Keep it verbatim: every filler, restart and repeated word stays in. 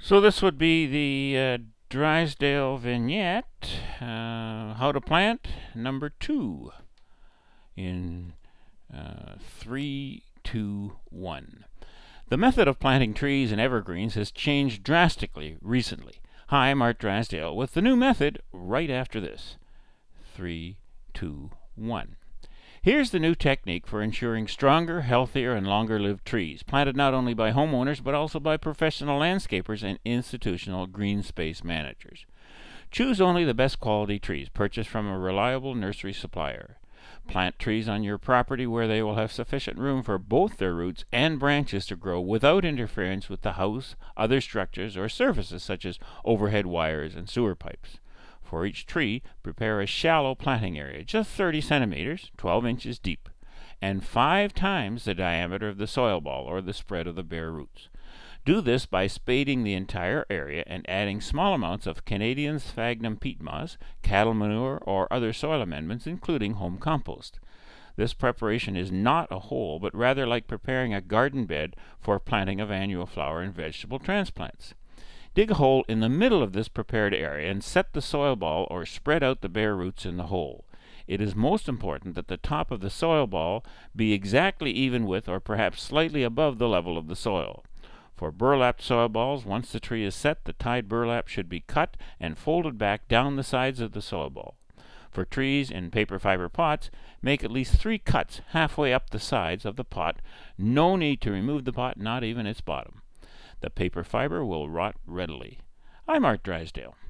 So this would be the uh, Drysdale vignette, uh, How to Plant, number two, in uh, three, two, one. The method of planting trees and evergreens has changed drastically recently. Hi, I'm Art Drysdale with the new method right after this. Three, two, one. Here's the new technique for ensuring stronger, healthier, and longer-lived trees, planted not only by homeowners but also by professional landscapers and institutional green space managers. Choose only the best quality trees purchased from a reliable nursery supplier. Plant trees on your property where they will have sufficient room for both their roots and branches to grow without interference with the house, other structures, or surfaces such as overhead wires and sewer pipes. For each tree, prepare a shallow planting area, just thirty centimeters, twelve inches deep, and five times the diameter of the soil ball or the spread of the bare roots. Do this by spading the entire area and adding small amounts of Canadian sphagnum peat moss, cattle manure, or other soil amendments, including home compost. This preparation is not a hole, but rather like preparing a garden bed for planting of annual flower and vegetable transplants. Dig a hole in the middle of this prepared area and set the soil ball or spread out the bare roots in the hole. It is most important that the top of the soil ball be exactly even with or perhaps slightly above the level of the soil. For burlapped soil balls, once the tree is set, the tied burlap should be cut and folded back down the sides of the soil ball. For trees in paper fiber pots, make at least three cuts halfway up the sides of the pot. No need to remove the pot, not even its bottom. The paper fiber will rot readily. I'm Art Drysdale.